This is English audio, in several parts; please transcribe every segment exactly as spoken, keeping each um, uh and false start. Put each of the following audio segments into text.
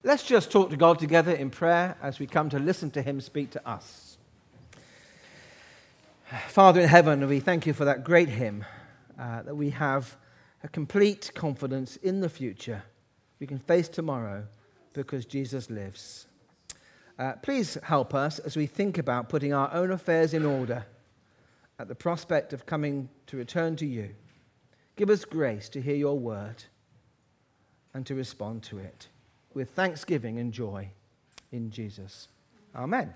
Let's just talk to God together in prayer as we come to listen to him speak to us. Father in heaven, we thank you for that great hymn, uh, that we have a complete confidence in the future. We can face tomorrow because Jesus lives. Uh, please help us as we think about putting our own affairs in order at the prospect of coming to return to you. Give us grace to hear your word and to respond to it with thanksgiving and joy in Jesus. Amen.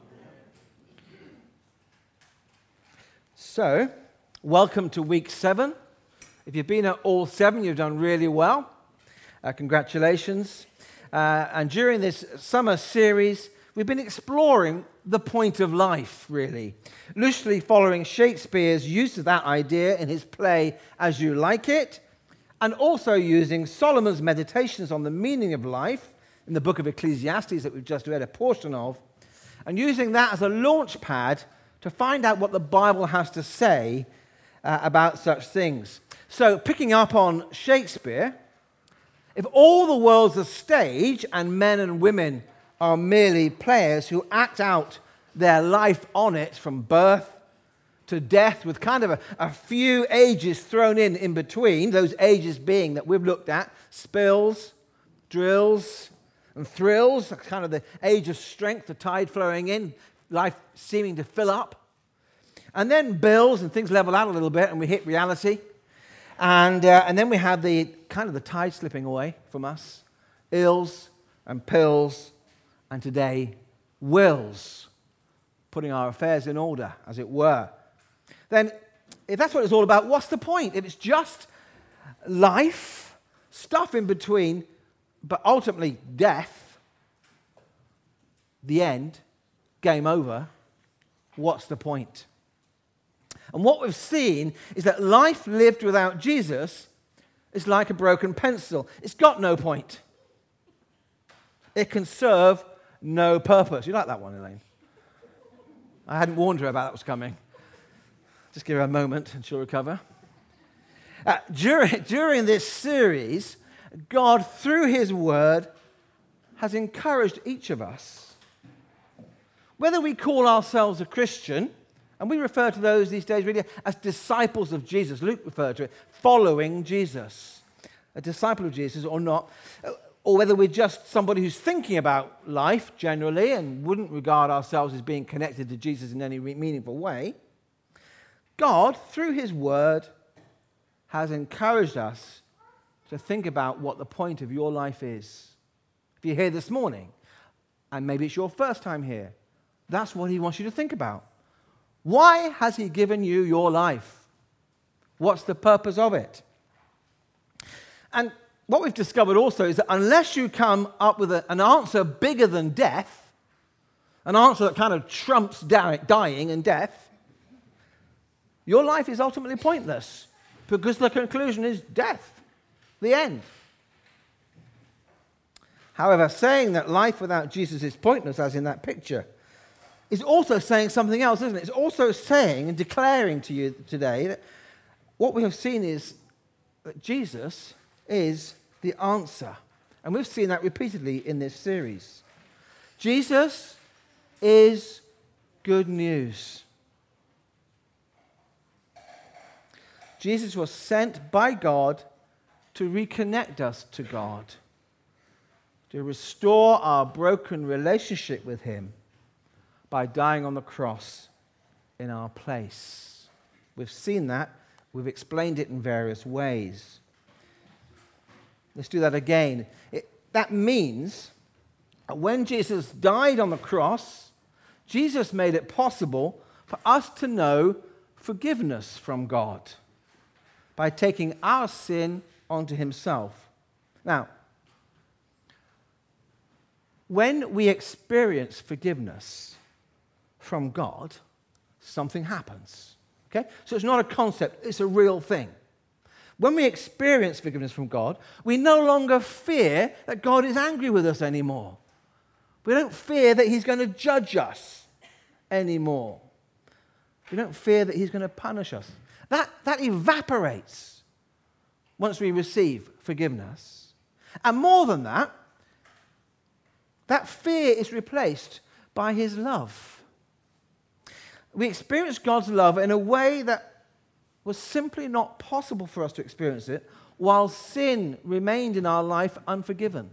So, welcome to week seven. If you've been at all seven, you've done really well. Uh, congratulations. Uh, and during this summer series, we've been exploring the point of life, really, loosely following Shakespeare's use of that idea in his play As You Like It, and also using Solomon's meditations on the meaning of life in the book of Ecclesiastes that we've just read a portion of, and using that as a launch pad to find out what the Bible has to say uh, about such things. So, picking up on Shakespeare, if all the world's a stage and men and women are merely players who act out their life on it from birth to death with kind of a, a few ages thrown in in between, those ages being that we've looked at, spills, drills, and thrills, kind of the age of strength, the tide flowing in, life seeming to fill up. And then bills and things level out a little bit and we hit reality. And, uh, and then we have the kind of the tide slipping away from us, ills and pills, and today, wills, putting our affairs in order, as it were. Then, if that's what it's all about, what's the point? If it's just life, stuff in between, but ultimately death, the end, game over, what's the point? And what we've seen is that life lived without Jesus is like a broken pencil. It's got no point. It can serve no purpose. You like that one, Elaine? I hadn't warned her about that was coming. Just give her a moment and she'll recover. Uh, during, during this series, God, through his word, has encouraged each of us. Whether we call ourselves a Christian, and we refer to those these days really as disciples of Jesus. Luke referred to it, following Jesus. A disciple of Jesus or not. Or whether we're just somebody who's thinking about life generally and wouldn't regard ourselves as being connected to Jesus in any meaningful way. God, through his word, has encouraged us to think about what the point of your life is. If you're here this morning, and maybe it's your first time here, that's what he wants you to think about. Why has he given you your life? What's the purpose of it? And what we've discovered also is that unless you come up with a, an answer bigger than death, an answer that kind of trumps dying and death, your life is ultimately pointless because the conclusion is death, the end. However, saying that life without Jesus is pointless, as in that picture, is also saying something else, isn't it? It's also saying and declaring to you today that what we have seen is that Jesus is the answer. And we've seen that repeatedly in this series. Jesus is good news. Jesus was sent by God to reconnect us to God, to restore our broken relationship with him by dying on the cross in our place. We've seen that. We've explained it in various ways. Let's do that again. It, that means that when Jesus died on the cross, Jesus made it possible for us to know forgiveness from God by taking our sin onto himself. Now, when we experience forgiveness from God, something happens. Okay? So it's not a concept, it's a real thing. When we experience forgiveness from God, we no longer fear that God is angry with us anymore. We don't fear that he's going to judge us anymore. We don't fear that he's going to punish us. That, that evaporates once we receive forgiveness. And more than that, that fear is replaced by his love. We experience God's love in a way that was simply not possible for us to experience it while sin remained in our life unforgiven.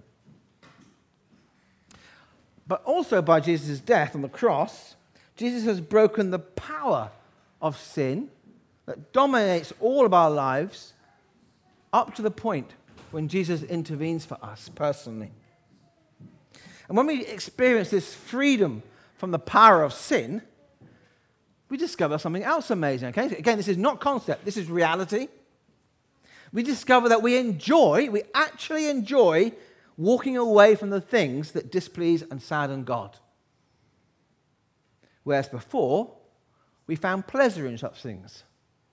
But also by Jesus' death on the cross, Jesus has broken the power of sin that dominates all of our lives up to the point when Jesus intervenes for us personally. And when we experience this freedom from the power of sin, we discover something else amazing. Okay? Again, this is not concept, this is reality. We discover that we enjoy, we actually enjoy walking away from the things that displease and sadden God. Whereas before, we found pleasure in such things.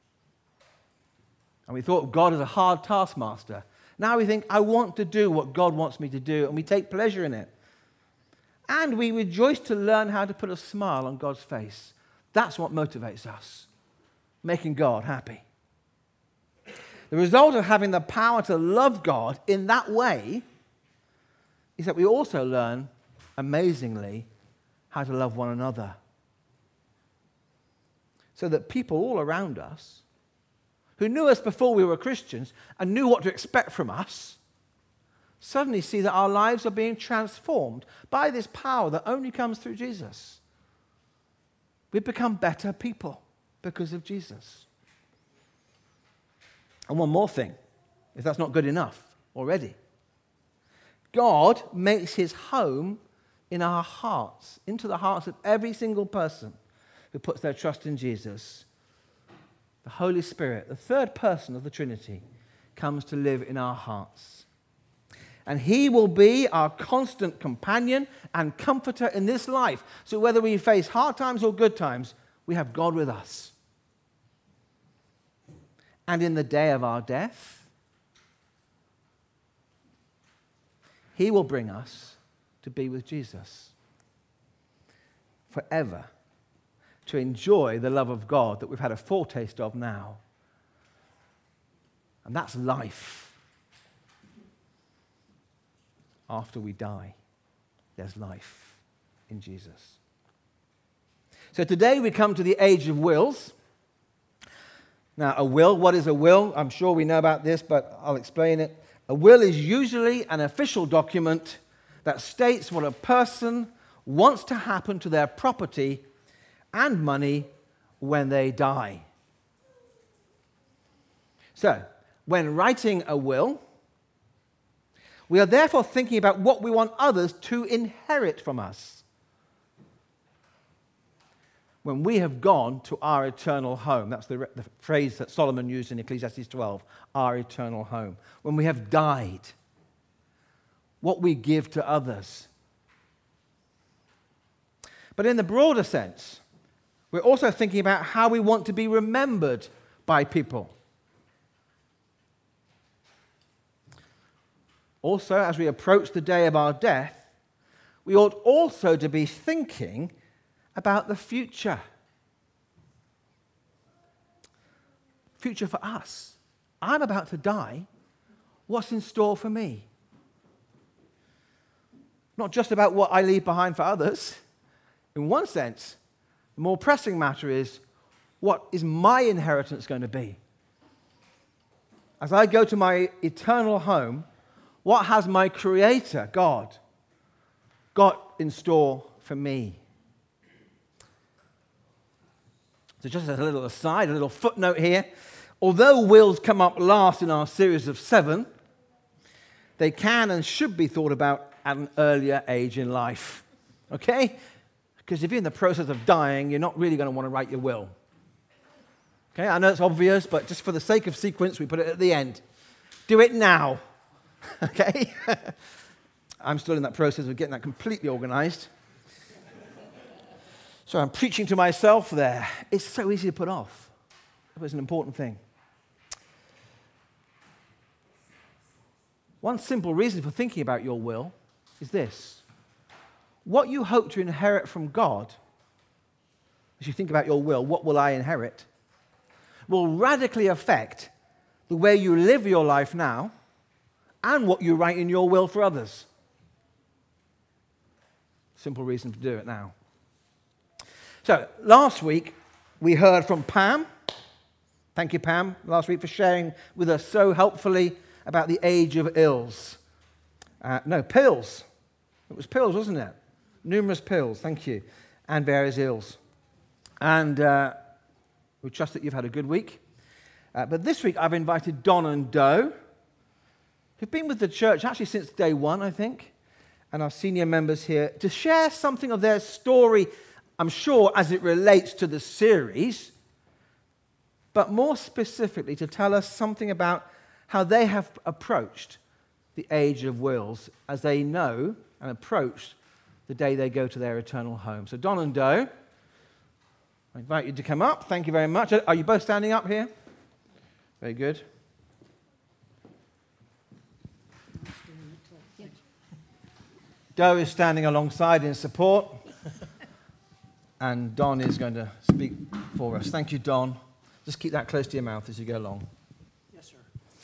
And we thought of God as a hard taskmaster. Now we think, I want to do what God wants me to do, and we take pleasure in it. And we rejoice to learn how to put a smile on God's face. That's what motivates us, making God happy. The result of having the power to love God in that way is that we also learn, amazingly, how to love one another. So that people all around us, who knew us before we were Christians and knew what to expect from us, suddenly see that our lives are being transformed by this power that only comes through Jesus. We've become better people because of Jesus. And one more thing, if that's not good enough already. God makes his home in our hearts, into the hearts of every single person who puts their trust in Jesus. The Holy Spirit, the third person of the Trinity, comes to live in our hearts. And he will be our constant companion and comforter in this life. So whether we face hard times or good times, we have God with us. And in the day of our death, he will bring us to be with Jesus forever, to enjoy the love of God that we've had a foretaste of now. And that's life. After we die, there's life in Jesus. So today we come to the age of wills. Now, a will, what is a will? I'm sure we know about this, but I'll explain it. A will is usually an official document that states what a person wants to happen to their property and money when they die. So, when writing a will, we are therefore thinking about what we want others to inherit from us when we have gone to our eternal home. That's the, the phrase that Solomon used in Ecclesiastes twelve, our eternal home. When we have died, what we give to others. But in the broader sense, we're also thinking about how we want to be remembered by people. Also, as we approach the day of our death, we ought also to be thinking about the future. Future for us. I'm about to die. What's in store for me? Not just about what I leave behind for others. In one sense, the more pressing matter is, what is my inheritance going to be? As I go to my eternal home, what has my Creator, God, got in store for me? So just as a little aside, a little footnote here. Although wills come up last in our series of seven, they can and should be thought about at an earlier age in life. Okay? Because if you're in the process of dying, you're not really going to want to write your will. Okay? I know it's obvious, but just for the sake of sequence, we put it at the end. Do it now. Okay? I'm still in that process of getting that completely organized. So I'm preaching to myself there. It's so easy to put off. It was an important thing. One simple reason for thinking about your will is this. What you hope to inherit from God, as you think about your will, what will I inherit, will radically affect the way you live your life now and what you write in your will for others. Simple reason to do it now. So, last week we heard from Pam. Thank you, Pam, last week for sharing with us so helpfully about the age of ills. Uh, no, pills. It was pills, wasn't it? Numerous pills, thank you, and various ills. And uh, we trust that you've had a good week. Uh, but this week I've invited Don and Do, who've been with the church actually since day one, I think, and our senior members here, to share something of their story, I'm sure, as it relates to the series, but more specifically to tell us something about how they have approached the age of wills as they know and approach the day they go to their eternal home. So Don and Do, I invite you to come up. Thank you very much. Are you both standing up here? Very good. Do is standing alongside in support, and Don is going to speak for us. Thank you, Don. Just keep that close to your mouth as you go along. Yes, sir.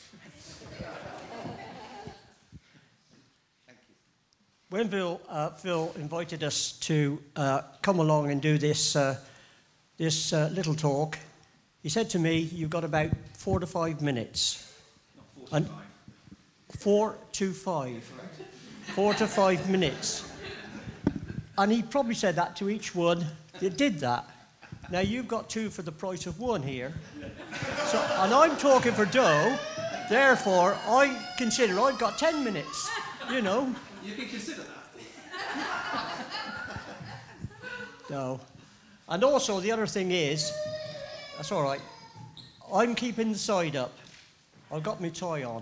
Thank you. When Phil, uh, Phil invited us to uh, come along and do this, uh, this uh, little talk, he said to me, "You've got about four to five minutes." Not four to five. Four to five. Four to five minutes. And he probably said that to each one that did that. Now, you've got two for the price of one here. So, and I'm talking for Do, therefore, I consider I've got ten minutes, you know. You can consider that. No. And also, the other thing is, that's all right, I'm keeping the side up. I've got my tie on.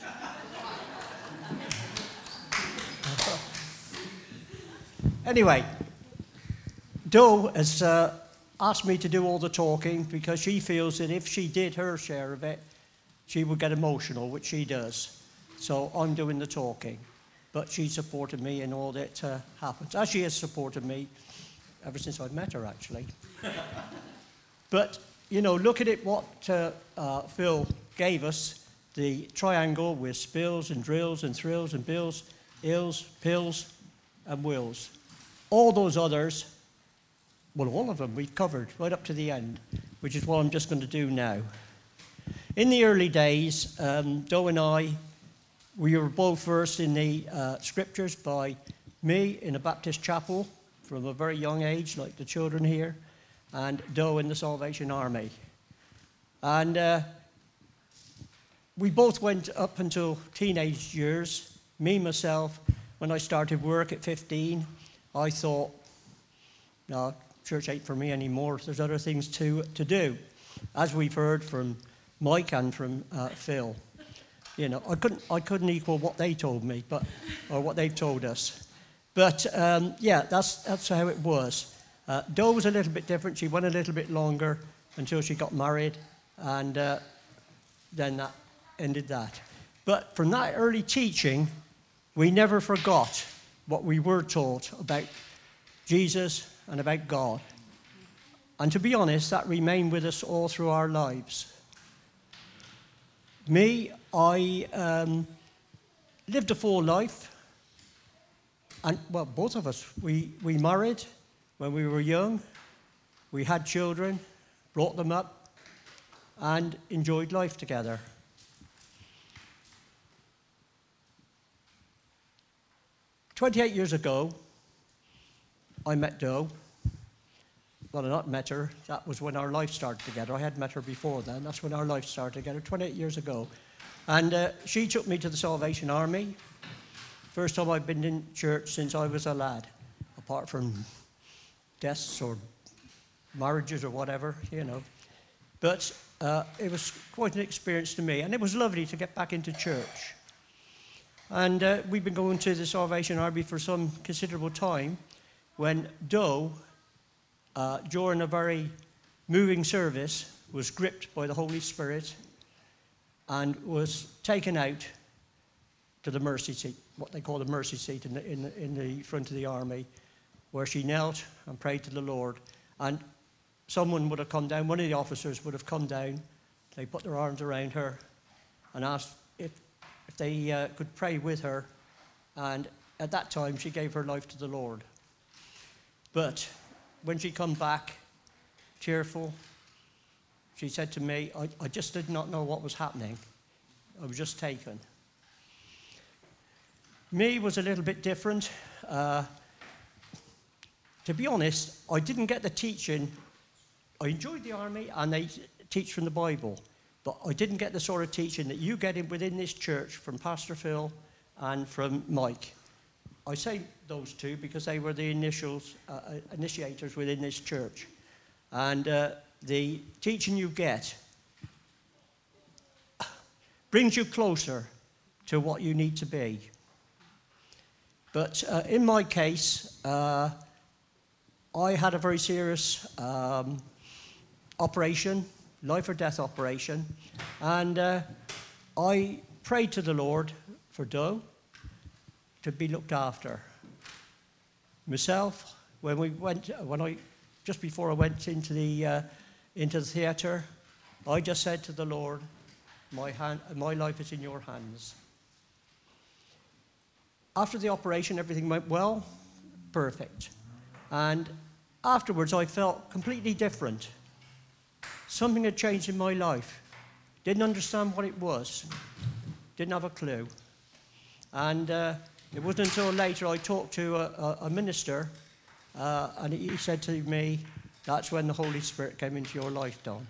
Anyway, Do has uh, asked me to do all the talking because she feels that if she did her share of it, she would get emotional, which she does. So I'm doing the talking. But she supported me in all that uh, happens, as she has supported me ever since I've met her, actually. But, you know, look at it, what uh, uh, Phil gave us, the triangle with spills and drills and thrills and bills, ills, pills, and wills. All those others, well, all of them we've covered right up to the end, which is what I'm just going to do now. In the early days, um, Do and I, we were both versed in the uh, scriptures by me in a Baptist chapel from a very young age, like the children here, and Do in the Salvation Army. And uh, we both went up until teenage years. Me, myself, when I started work at fifteen, I thought, no, church ain't for me anymore. There's other things to, to do. As we've heard from Mike and from uh, Phil. You know, I couldn't, I couldn't equal what they told me, but, or what they've told us. But, um, yeah, that's, that's how it was. Uh, Do was a little bit different. She went a little bit longer until she got married, and uh, then that ended that. But from that early teaching, we never forgot what we were taught about Jesus and about God. And to be honest, that remained with us all through our lives. Me, I um, lived a full life. And, well, both of us, we, we married when we were young. We had children, brought them up, and enjoyed life together. twenty-eight years ago, I met Do. Well, I not met her. That was when our life started together. I had met her before then. That's when our life started together, twenty-eight years ago. And uh, she took me to the Salvation Army. First time I've been in church since I was a lad, apart from deaths or marriages or whatever, you know. But uh, it was quite an experience to me, and it was lovely to get back into church. And uh, we've been going to the Salvation Army for some considerable time when Do, uh, during a very moving service, was gripped by the Holy Spirit and was taken out to the mercy seat, what they call the mercy seat in the, in the, in the front of the army, where she knelt and prayed to the Lord. And someone would have come down, one of the officers would have come down, they put their arms around her and asked if if they uh, could pray with her, and at that time she gave her life to the Lord. But when she come back, tearful, she said to me, I, I just did not know what was happening. I was just taken. Me was a little bit different. Uh, to be honest, I didn't get the teaching. I enjoyed the army, and they teach from the Bible, but I didn't get the sort of teaching that you get in within this church from Pastor Phil and from Mike. I say those two because they were the initials, uh, initiators within this church. And uh, the teaching you get brings you closer to what you need to be. But uh, in my case, uh, I had a very serious um, operation, life or death operation, and uh, I prayed to the Lord for Doe to be looked after. Myself, when we went, when I, just before I went into the uh, into the theatre, I just said to the Lord, "My hand, my life is in your hands." After the operation, everything went well, perfect, and afterwards I felt completely different. Something had changed in my life. Didn't understand what it was. Didn't have a clue. And uh, it wasn't until later I talked to a, a, a minister, uh, and he said to me, that's when the Holy Spirit came into your life, Don.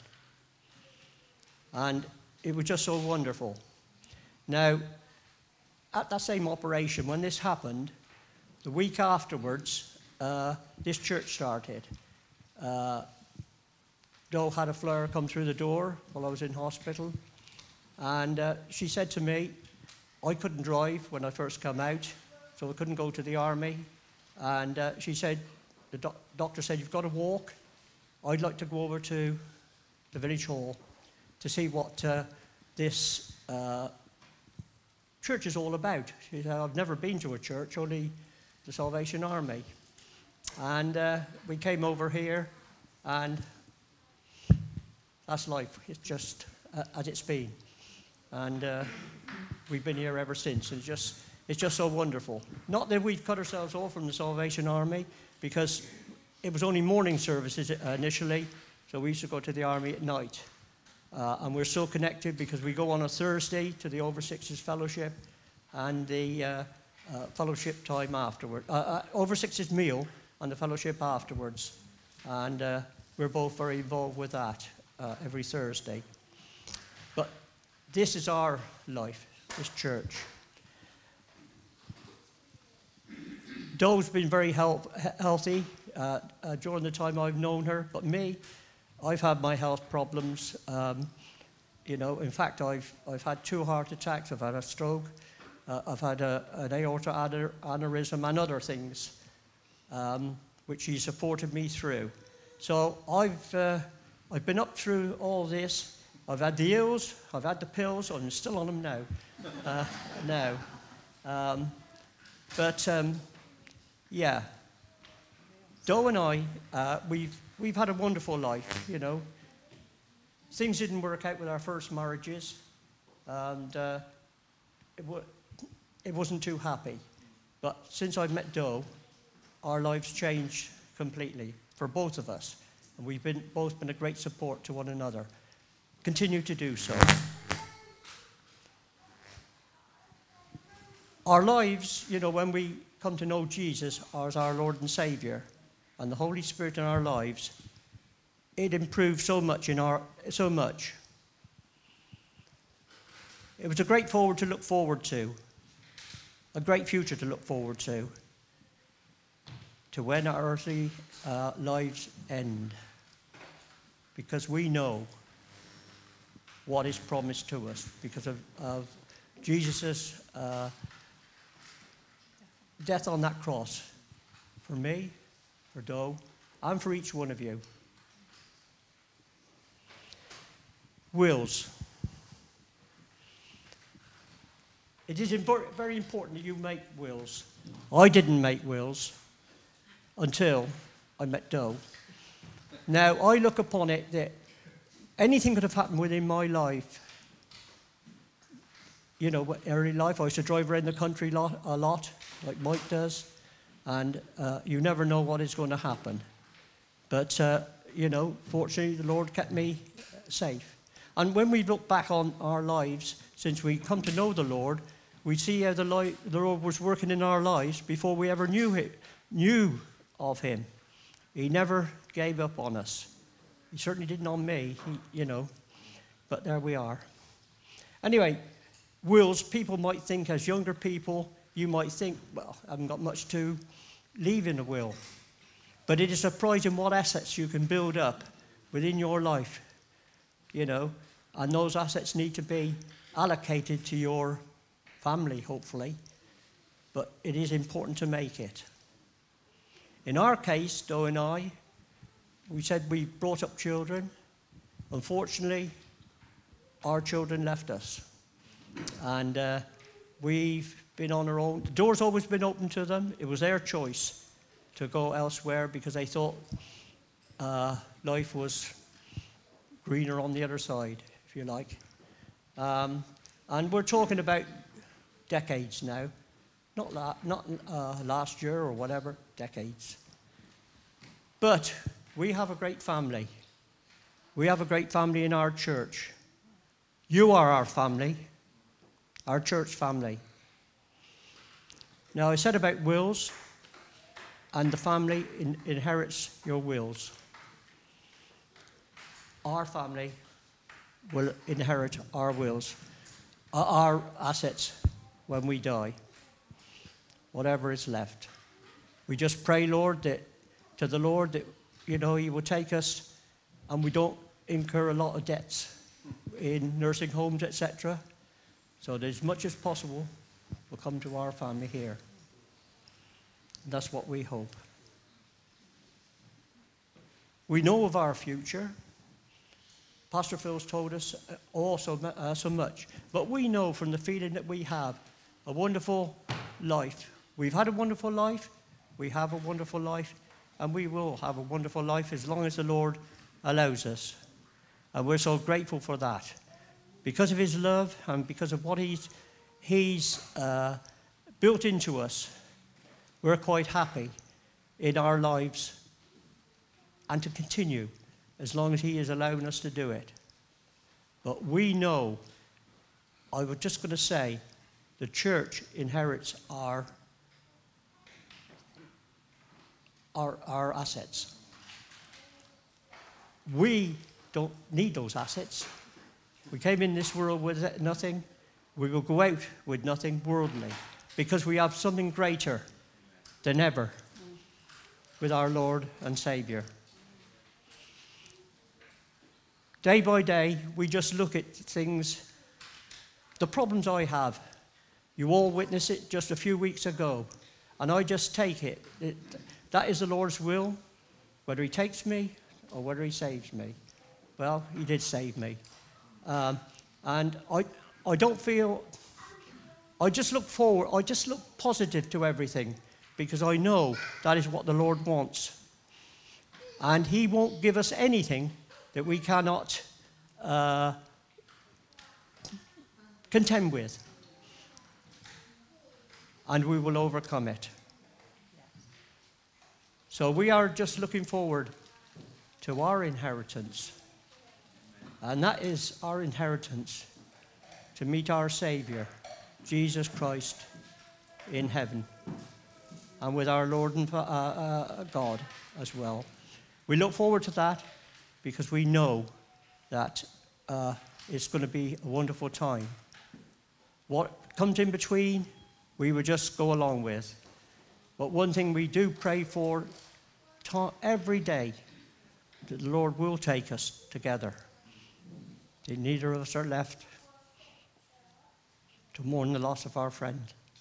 And it was just so wonderful. Now, at that same operation, when this happened, the week afterwards, uh, this church started. Uh, Doe had a flare come through the door while I was in hospital, and uh, she said to me, I couldn't drive when I first came out, so I couldn't go to the army, and uh, she said, the doc doctor said, you've got to walk. I'd like to go over to the village hall to see what uh, this uh, church is all about. She said, I've never been to a church, only the Salvation Army. And uh, we came over here, and that's life. It's just uh, as it's been. And uh, we've been here ever since. It's just, it's just so wonderful. Not that we've cut ourselves off from the Salvation Army, because it was only morning services initially, so we used to go to the army at night. Uh, and we're so connected because we go on a Thursday to the Over Sixes Fellowship and the uh, uh, fellowship time afterward. Uh, uh, Over Sixes meal and the fellowship afterwards. And uh, we're both very involved with that uh, every Thursday. But this is our life, this church. Doe's been very help, healthy uh, uh, during the time I've known her, but me, I've had my health problems. Um, you know, in fact, I've, I've had two heart attacks, I've had a stroke, uh, I've had a, an aorta aneurysm and other things, um, which she supported me through. So I've, uh, I've been up through all this. I've had the ills, I've had the pills, I'm still on them now. Uh, now. Um, but, um, yeah. Doe and I, uh, we've, we've had a wonderful life, you know. Things didn't work out with our first marriages, and uh, it, wa it wasn't too happy. But since I've met Doe, our lives changed completely for both of us. And we've been, both been a great support to one another. Continue to do so. Our lives, you know, when we come to know Jesus as our Lord and Savior, and the Holy Spirit in our lives, it improved so much in our, so much. It was a great forward to look forward to, a great future to look forward to, to when our earthly uh, lives end, because we know what is promised to us because of, of Jesus' uh, death on that cross for me, for Doe, and for each one of you. Wills. It is impor- very important that you make wills. I didn't make wills until I met Doe. Now, I look upon it that anything could have happened within my life. You know, early life, I used to drive around the country lot, a lot, like Mike does. And uh, you never know what is going to happen. But, uh, you know, fortunately, the Lord kept me safe. And when we look back on our lives, since we come to know the Lord, we see how the, li- the Lord was working in our lives before we ever knew him, knew of him. He never gave up on us. He certainly didn't on me, he, you know. But there we are. Anyway, wills, people might think, as younger people, you might think, well, I haven't got much to leave in a will. But it is surprising what assets you can build up within your life, you know. And those assets need to be allocated to your family, hopefully. But it is important to make it. In our case, Doe and I, we said we brought up children. Unfortunately, our children left us. And uh, we've been on our own. The door's always been open to them. It was their choice to go elsewhere because they thought uh, life was greener on the other side, if you like. Um, and we're talking about decades now. Not, la- not uh, last year or whatever, decades. But we have a great family. We have a great family in our church. You are our family, our church family. Now, I said about wills, and the family in, inherits your wills. Our family will inherit our wills, our assets when we die, whatever is left. We just pray, Lord, that to the Lord that, you know, he will take us and we don't incur a lot of debts in nursing homes, et cetera. So that as much as possible will come to our family here. And that's what we hope. We know of our future. Pastor Phil's told us also uh, so much. But we know from the feeling that we have a wonderful life. We've had a wonderful life. We have a wonderful life. And we will have a wonderful life as long as the Lord allows us. And we're so grateful for that. Because of his love and because of what he's, he's uh, built into us, we're quite happy in our lives and to continue as long as he is allowing us to do it. But we know, I was just going to say, the church inherits our, our, our assets. We don't need those assets. We came in this world with nothing. We will go out with nothing worldly because we have something greater than ever with our Lord and Savior. Day by day, we just look at things, the problems I have. You all witnessed it just a few weeks ago, and I just take it. it that is the Lord's will, whether he takes me or whether he saves me. Well, he did save me. Um, and I, I don't feel, I just look forward, I just look positive to everything because I know that is what the Lord wants. And he won't give us anything that we cannot uh, contend with. And we will overcome it. So we are just looking forward to our inheritance. And that is our inheritance, to meet our Savior, Jesus Christ, in heaven. And with our Lord and uh, uh, God as well. We look forward to that because we know that uh, it's going to be a wonderful time. What comes in between, we will just go along with. But one thing we do pray for every day, that the Lord will take us together. That neither of us are left to mourn the loss of our friend.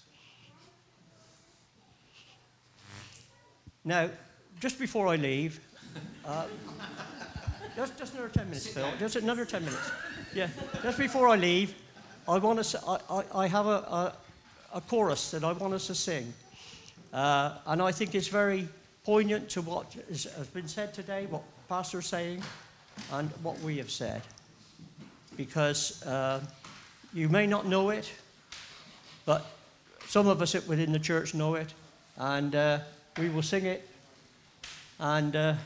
Now, just before I leave, uh, just, just another ten minutes, Phil. Just another ten minutes. Yeah, just before I leave, I want to. I, I, I have a, a, a chorus that I want us to sing, uh, and I think it's very poignant to what is, has been said today, what Pastor's saying, and what we have said. Because uh, you may not know it, but some of us within the church know it, and uh, we will sing it. And uh,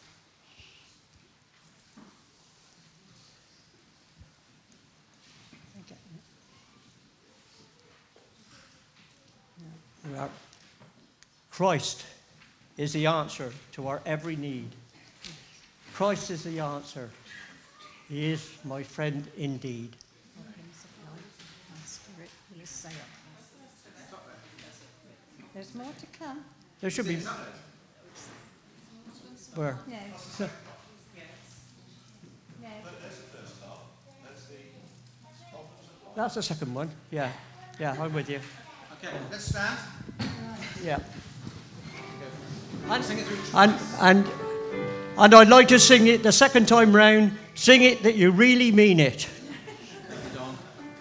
Christ is the answer to our every need. Christ is the answer. He is my friend indeed. There's more to come. There should be. Where? Yes. No. Yes. That's the second one. Yeah. Yeah, I'm with you. Okay, let's stand. Yeah. And sing it through. And, and, and I'd like to sing it the second time round. Sing it that you really mean it. Thank you, Don.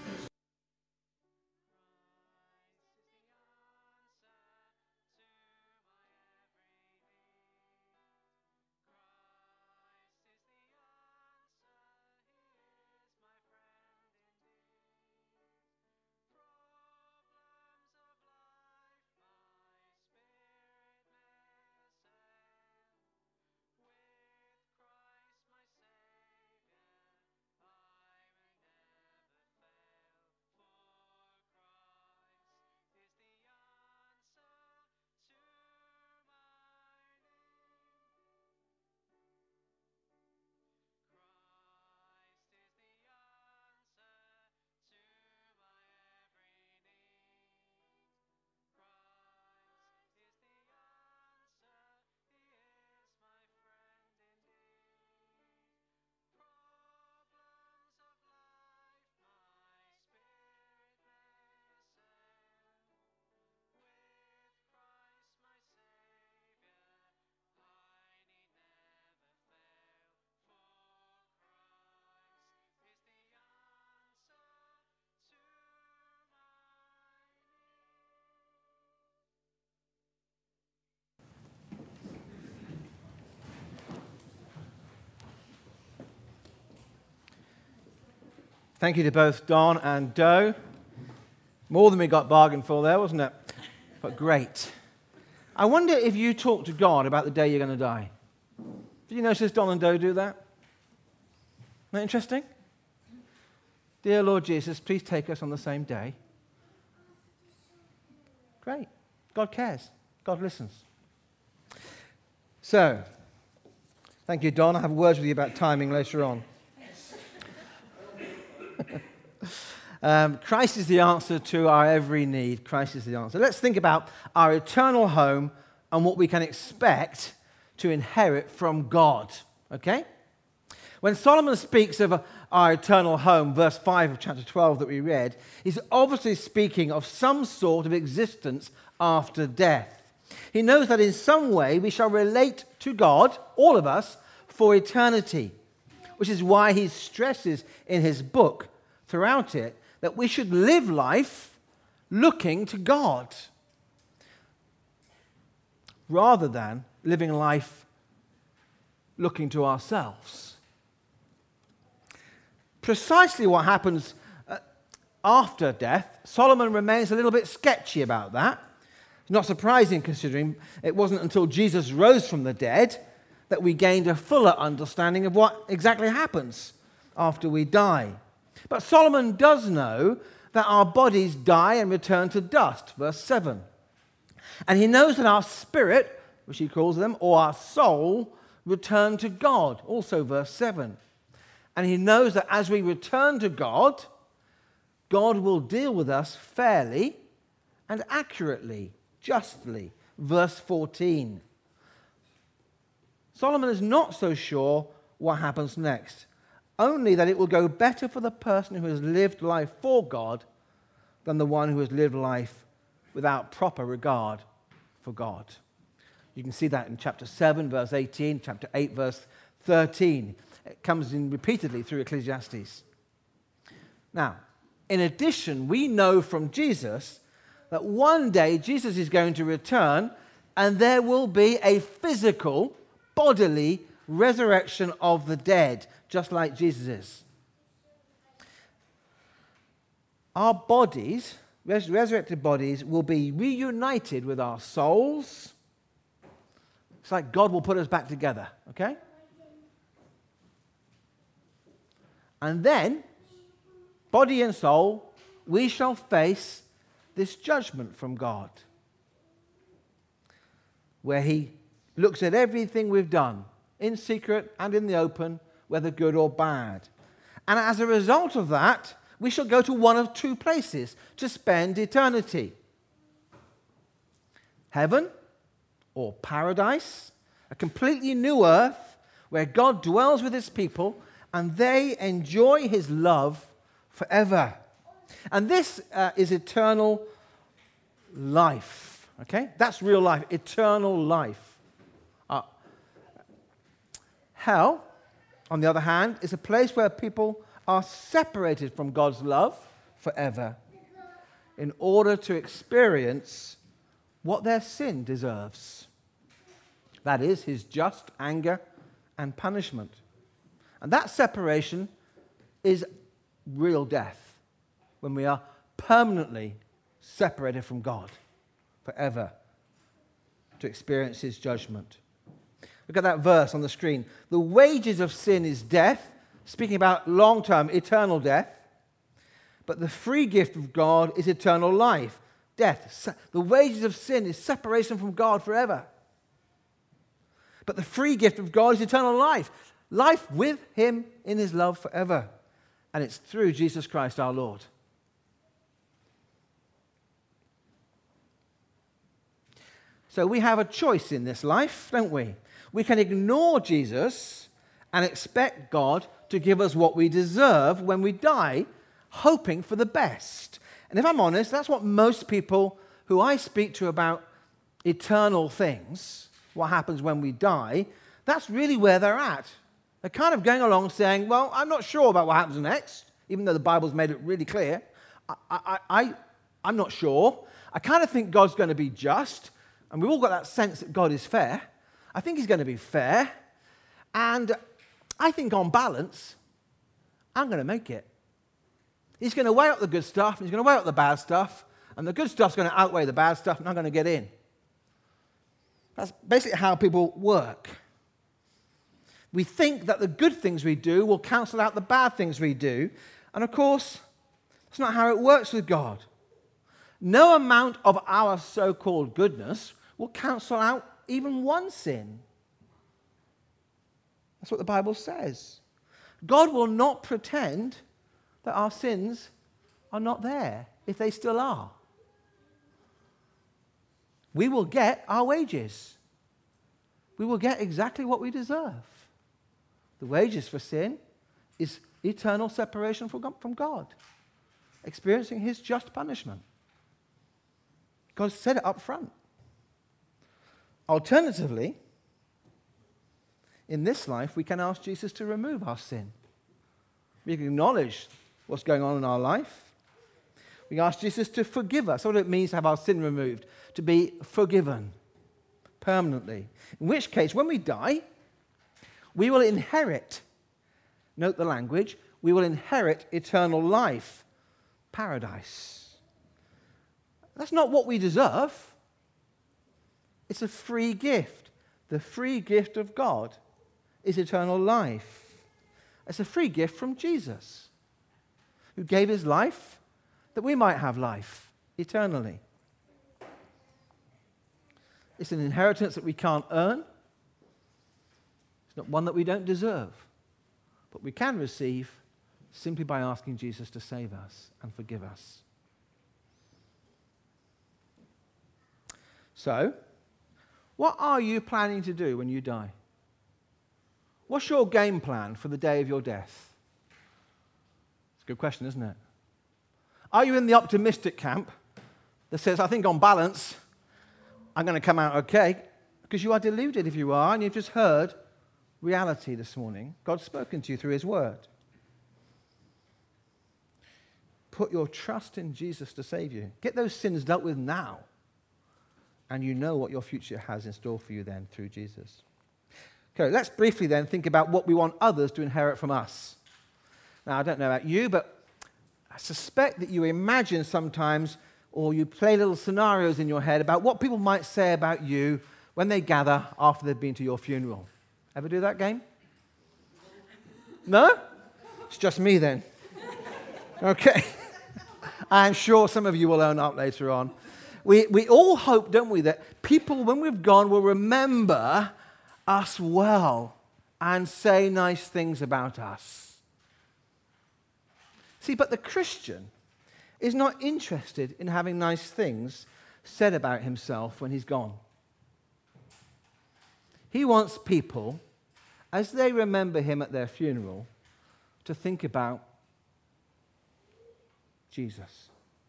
Thank you to both Don and Doe. More than we got bargained for there, wasn't it? But great. I wonder if you talk to God about the day you're going to die. Did you notice Don and Doe do that? Isn't that interesting? Dear Lord Jesus, please take us on the same day. Great. God cares. God listens. So, thank you, Don. I'll have words with you about timing later on. um, Christ is the answer to our every need. Christ is the answer. Let's think about our eternal home and what we can expect to inherit from God. Okay? When Solomon speaks of our eternal home, verse five of chapter twelve that we read, he's obviously speaking of some sort of existence after death. He knows that in some way we shall relate to God, all of us, for eternity, which is why he stresses in his book throughout it that we should live life looking to God rather than living life looking to ourselves. Precisely what happens uh, after death, Solomon remains a little bit sketchy about that. It's not surprising considering it wasn't until Jesus rose from the dead that we gained a fuller understanding of what exactly happens after we die. But Solomon does know that our bodies die and return to dust, verse seven. And he knows that our spirit, which he calls them, or our soul, return to God, also verse seven. And he knows that as we return to God, God will deal with us fairly and accurately, justly, verse fourteen. Solomon is not so sure what happens next, only that it will go better for the person who has lived life for God than the one who has lived life without proper regard for God. You can see that in chapter seven, verse eighteen, chapter eight, verse thirteen. It comes in repeatedly through Ecclesiastes. Now, in addition, we know from Jesus that one day Jesus is going to return and there will be a physical, bodily resurrection of the dead, just like Jesus is. Our bodies, res- resurrected bodies, will be reunited with our souls It's like God will put us back together, okay? And then, body and soul, we shall face this judgment from God, where he looks at everything we've done, in secret and in the open, whether good or bad. And as a result of that, we shall go to one of two places to spend eternity. Heaven, or paradise, a completely new earth where God dwells with his people and they enjoy his love forever. And this uh, is eternal life, okay? That's real life, eternal life. Uh, hell, on the other hand, is a place where people are separated from God's love forever in order to experience what their sin deserves. That is, his just anger and punishment. And that separation is real death, when we are permanently separated from God forever to experience his judgment. Look at that verse on the screen. The wages of sin is death, speaking about long-term, eternal death. But the free gift of God is eternal life, death. The wages of sin is separation from God forever. But the free gift of God is eternal life, life with him in his love forever. And it's through Jesus Christ our Lord. So we have a choice in this life, don't we? We can ignore Jesus and expect God to give us what we deserve when we die, hoping for the best. And if I'm honest, that's what most people who I speak to about eternal things, what happens when we die, that's really where they're at. They're kind of going along saying, well, I'm not sure about what happens next, even though the Bible's made it really clear. I, I, I, I'm not sure. I kind of think God's going to be just, and we've all got that sense that God is fair. I think he's going to be fair, and I think on balance, I'm going to make it. He's going to weigh up the good stuff, and he's going to weigh up the bad stuff, and the good stuff's going to outweigh the bad stuff, and I'm going to get in. That's basically how people work. We think that the good things we do will cancel out the bad things we do, and of course, that's not how it works with God. No amount of our so-called goodness will cancel out even one sin. That's what the Bible says. God will not pretend that our sins are not there, if they still are. We will get our wages. We will get exactly what we deserve. The wages for sin is eternal separation from God, experiencing his just punishment. God said it up front. Alternatively, in this life, we can ask Jesus to remove our sin. We can acknowledge what's going on in our life. We ask Jesus to forgive us. That's what it means to have our sin removed, to be forgiven permanently. In which case, when we die, we will inherit, note the language, we will inherit eternal life, paradise. That's not what we deserve. It's a free gift. The free gift of God is eternal life. It's a free gift from Jesus, who gave his life that we might have life eternally. It's an inheritance that we can't earn. It's not one that we don't deserve, but we can receive simply by asking Jesus to save us and forgive us. So, what are you planning to do when you die? What's your game plan for the day of your death? It's a good question, isn't it? Are you in the optimistic camp that says, I think on balance, I'm going to come out okay? Because you are deluded if you are, and you've just heard reality this morning. God's spoken to you through his word. Put your trust in Jesus to save you. Get those sins dealt with now, and you know what your future has in store for you then through Jesus. Okay, let's briefly then think about what we want others to inherit from us. Now, I don't know about you, but I suspect that you imagine sometimes, or you play little scenarios in your head about what people might say about you when they gather after they've been to your funeral. Ever do that game? No? It's just me then. Okay. I'm sure some of you will own up later on. We, we all hope, don't we, that people, when we've gone, will remember us well and say nice things about us. See, but the Christian is not interested in having nice things said about himself when he's gone. He wants people, as they remember him at their funeral, to think about Jesus.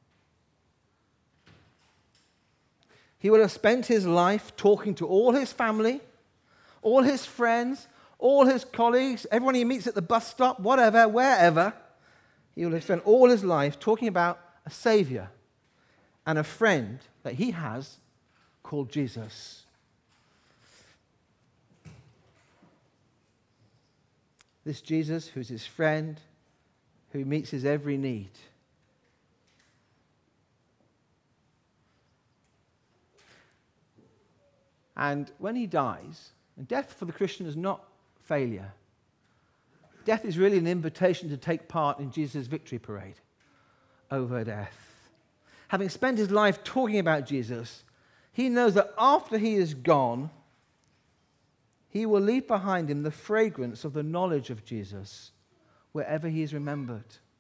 He will have spent his life talking to all his family, all his friends, all his colleagues, everyone he meets at the bus stop, whatever, wherever. He will have spent all his life talking about a Savior and a friend that he has called Jesus. This Jesus who's his friend, who meets his every need. And when he dies, and death for the Christian is not failure. Death is really an invitation to take part in Jesus' victory parade over death. Having spent his life talking about Jesus, he knows that after he is gone, he will leave behind him the fragrance of the knowledge of Jesus wherever he is remembered.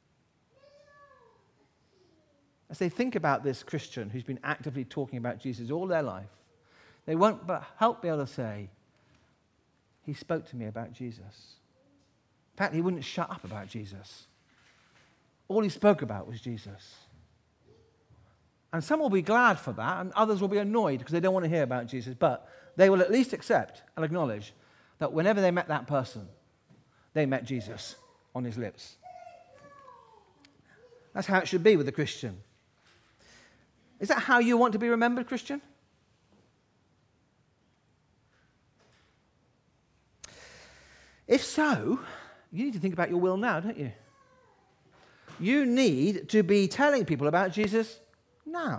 As they think about this Christian who's been actively talking about Jesus all their life, they won't but help be able to say, he spoke to me about Jesus. In fact, he wouldn't shut up about Jesus. All he spoke about was Jesus. And some will be glad for that, and others will be annoyed because they don't want to hear about Jesus. But they will at least accept and acknowledge that whenever they met that person, they met Jesus on his lips. That's how it should be with a Christian. Is that how you want to be remembered, Christian? If so, you need to think about your will now, don't you? You need to be telling people about Jesus now.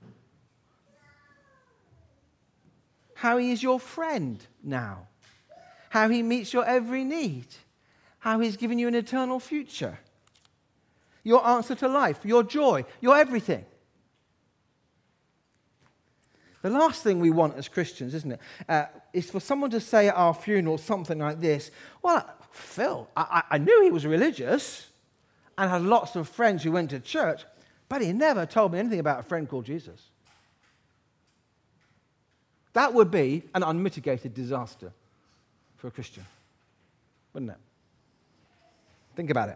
How he is your friend now. How he meets your every need. How he's given you an eternal future. Your answer to life, your joy, your everything. The last thing we want as Christians, isn't it, uh, is for someone to say at our funeral something like this: well, Phil, I, I knew he was religious and had lots of friends who went to church, but he never told me anything about a friend called Jesus. That would be an unmitigated disaster for a Christian, wouldn't it? Think about it.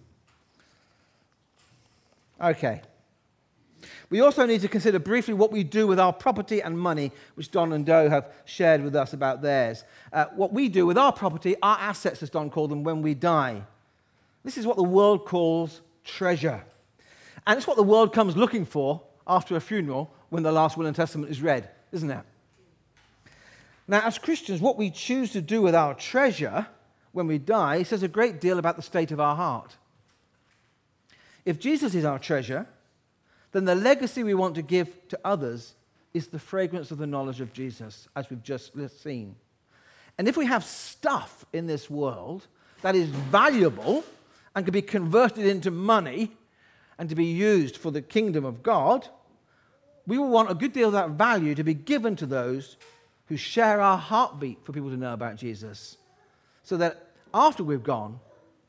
Okay. We also need to consider briefly what we do with our property and money, which Don and Do have shared with us about theirs. Uh, what we do with our property, our assets, as Don called them, when we die. This is what the world calls treasure. And it's what the world comes looking for after a funeral when the last will and testament is read, isn't it? Now, as Christians, what we choose to do with our treasure when we die says a great deal about the state of our heart. If Jesus is our treasure, then the legacy we want to give to others is the fragrance of the knowledge of Jesus, as we've just seen. And if we have stuff in this world that is valuable and can be converted into money and to be used for the kingdom of God, we will want a good deal of that value to be given to those who share our heartbeat for people to know about Jesus, so that after we've gone,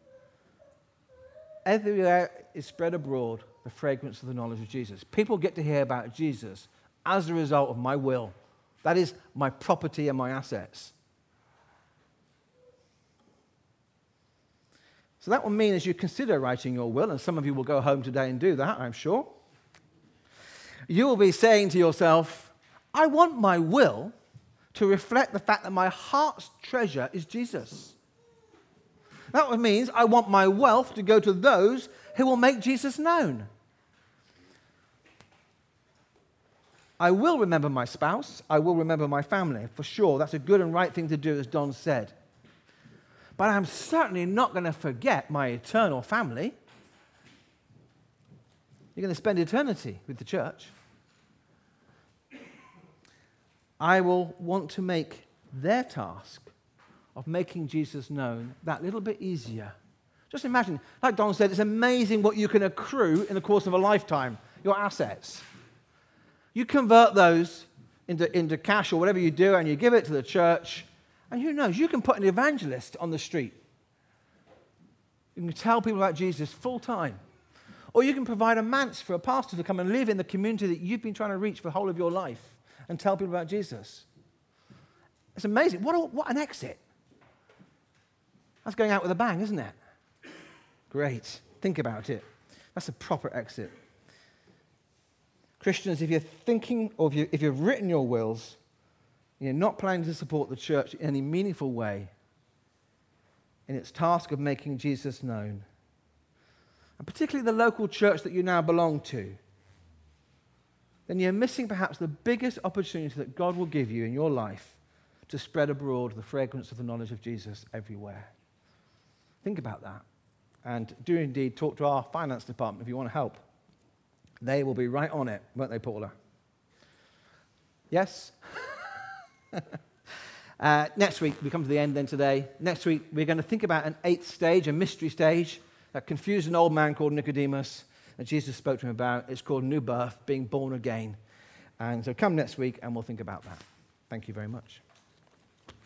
everywhere is spread abroad the fragrance of the knowledge of Jesus. People get to hear about Jesus as a result of my will. That is my property and my assets. So that will mean, as you consider writing your will, and some of you will go home today and do that, I'm sure, you will be saying to yourself, I want my will to reflect the fact that my heart's treasure is Jesus. That means I want my wealth to go to those who will make Jesus known. I will remember my spouse. I will remember my family, for sure. That's a good and right thing to do, as Don said. But I'm certainly not going to forget my eternal family. You're going to spend eternity with the church. I will want to make their task of making Jesus known that little bit easier. Just imagine, like Don said, it's amazing what you can accrue in the course of a lifetime, your assets. You convert those into, into cash or whatever you do, and you give it to the church, and who knows, you can put an evangelist on the street. You can tell people about Jesus full time. Or you can provide a manse for a pastor to come and live in the community that you've been trying to reach for the whole of your life and tell people about Jesus. It's amazing. What, a, what an exit. That's going out with a bang, isn't it? Great. Think about it. That's a proper exit. Christians, if you're thinking, or if, you, if you've written your wills, you're not planning to support the church in any meaningful way in its task of making Jesus known, and particularly the local church that you now belong to, then you're missing perhaps the biggest opportunity that God will give you in your life to spread abroad the fragrance of the knowledge of Jesus everywhere. Think about that. And do indeed talk to our finance department if you want to help. They will be right on it, won't they, Paula? Yes? uh, next week, we come to the end then today. Next week, we're going to think about an eighth stage, a mystery stage, that confused an old man called Nicodemus that Jesus spoke to him about. It's called new birth, being born again. And so come next week and we'll think about that. Thank you very much.